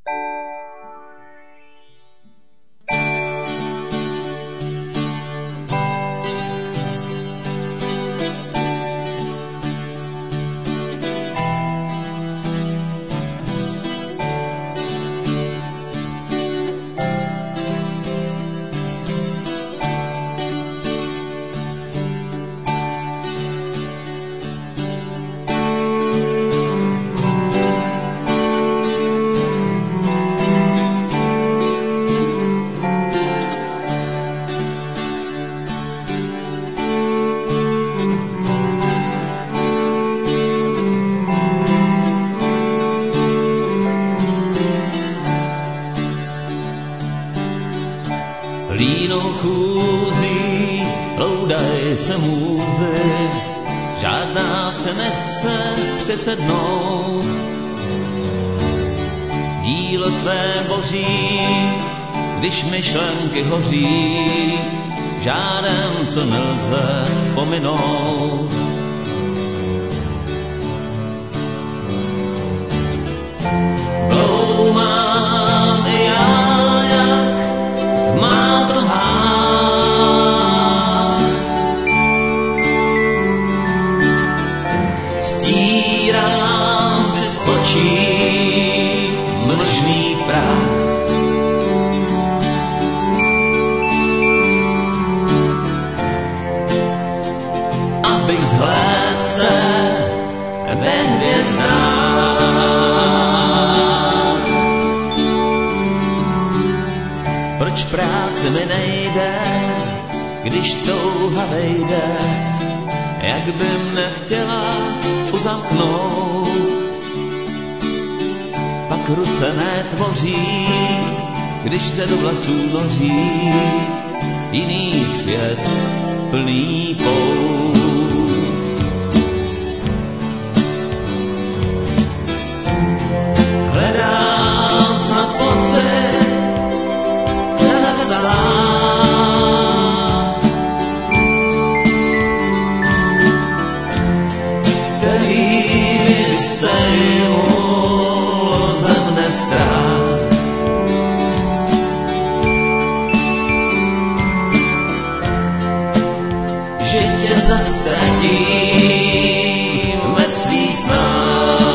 Línou chůzí loudaj se můzy, žádná se nechce přesednout. Dílo tvé boží, když myšlenky hoří, žádem, co nelze pominout. Bloumám i já, jak v mátohách, stírám si z očí mlžný prach. Abych zhlédl se ve hvězdách. Proč práce mi nejde, když touha vejde, jak by mne chtěla uzamknout. Pak ruce netvoří, když se do vlasů noří jiný svět plný pout. Hledám snad pocit, který vysejmul ze mne strach. Že tě zastratím ve svých snách.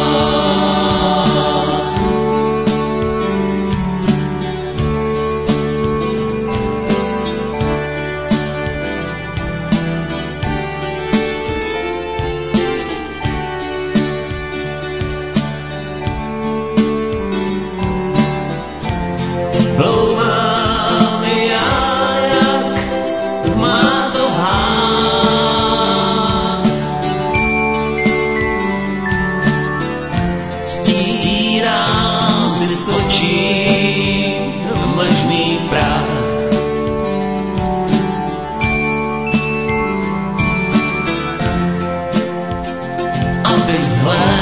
Bloumám i já, jak v mátohách, stírám si z očí mlžný prach. Abych zhlédl